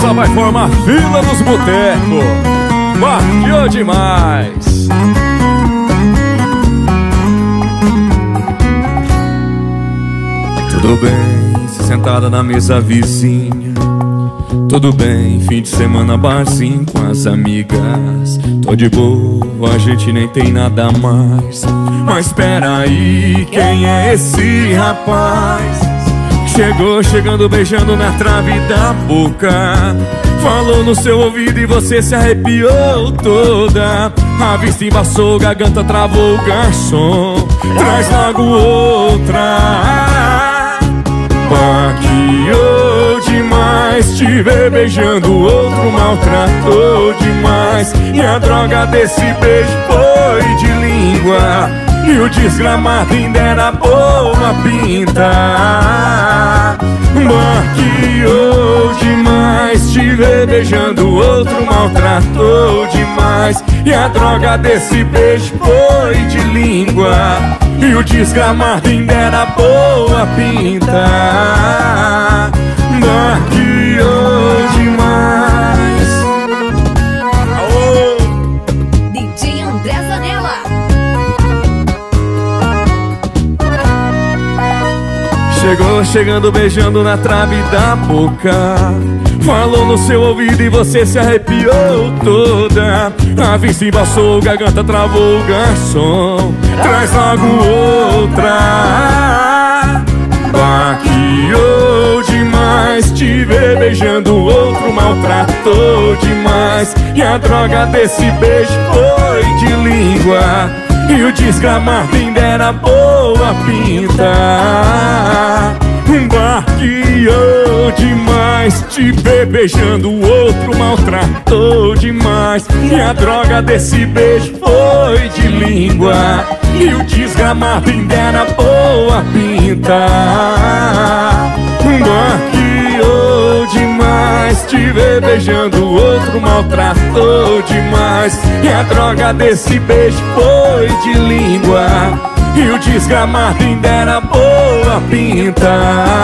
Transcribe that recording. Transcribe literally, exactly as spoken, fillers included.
só vai formar fila nos botecos. Marqueou demais. Tudo bem, se sentada na mesa vizinha. Tudo bem, fim de semana barzinho com as amigas. Tô de boa, a gente nem tem nada mais. Mas espera aí, quem é esse rapaz? Chegou chegando, beijando na trave da boca. Falou no seu ouvido e você se arrepiou toda. A vista embaçou, garganta travou o garçom. Traz logo outra. Maquiou demais, te ver beijando o outro maltratou demais. E a droga desse beijo foi de língua. E o desgramado ainda era boa pinta. Maquiou demais, te ver beijando o outro maltratou demais. E a droga desse beijo foi de língua. E o desgramado ainda era boa pinta. Maquiou demais. Aô! D J André Zanella. Chegou chegando, beijando na trave da boca. Falou no seu ouvido e você se arrepiou toda. A vista embaçou, garganta travou o garçom. Traz logo outra. Maquiou demais, te ver beijando o outro maltratou demais. E a droga desse beijo foi de língua. E o desgramado ainda era boa pinta. Maquiou demais, te ver beijando o outro maltratou demais. E a droga desse beijo foi de língua. E o desgramado ainda era boa pinta. Maquiou demais, te ver beijando o outro maltratou demais. E a droga desse beijo foi de língua. E o desgramado ainda era boa pinta.